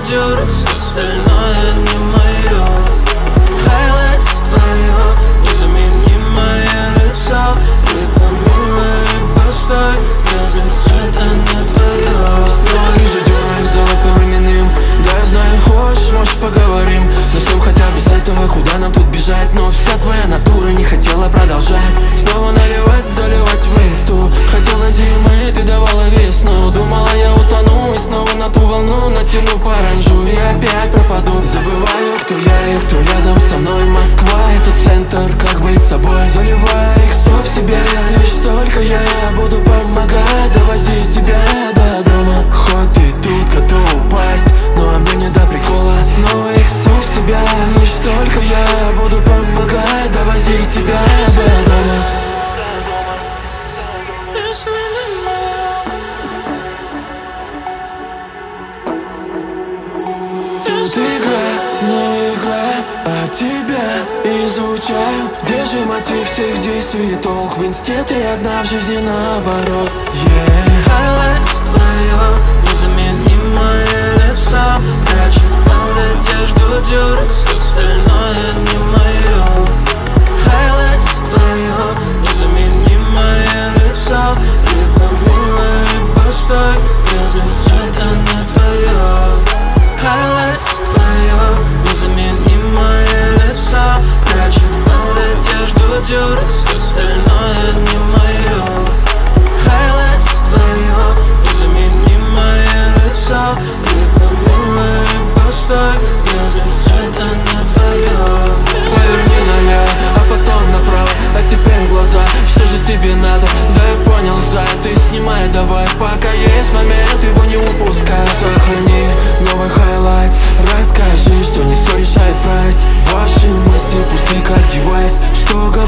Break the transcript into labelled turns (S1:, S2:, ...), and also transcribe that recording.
S1: дюрекс, остальное не мое. Хайлайтс твое, незаменимое лицо. Либо милое, либо стой, я здесь, это не твое.
S2: Снова вижу дюрекс, сделай по временным. Да, я знаю, хочешь, можешь поговорим. Начнем хотя без этого, куда нам тут бежать? Но вся твоя натура не хотела продолжать. Снова наливать, заливать в инсту. Хотела зимы, ты давала весну. Думала, я утону и снова на ту волну натяну паранжу и опять пропаду. Забываю, кто я и кто рядом со мной. Москва — это центр, как быть собой. Заливая их в себе, лишь только я буду помогать довозить тебя до дома. Хоть ты тут готов упасть, но мне не до прикола. Снова их в себя, лишь только я буду помогать довозить тебя до дома. Тут игра, не игра, а тебя изучаю. Где же мотив всех действий и толк? В инсте ты одна, в жизни наоборот.
S1: Хайлайтс твое, незаменимое лицо. Прячет под одежду дюрекс, остальное не мое. Хайлайтс твое, незаменимое лицо. Либо милое, либо стой, я здесь, это не твое. Хайлайтс твое, незаменимое лицо. Прячет под одежду дюрекс, остальное не мое. Хайлайтс твое, незаменимое лицо. Либо милое, либо стой, я здесь, это не твое.
S2: Поверни налево, а потом направо, а теперь в глаза. Что же тебе надо? Да я понял, зай, ты снимай давай. Пока есть момент, его не упускай. Сохрани новый хайлайт, расскажи, что не все решает прайс. Ваши мысли пусты как девайс. Что говорить?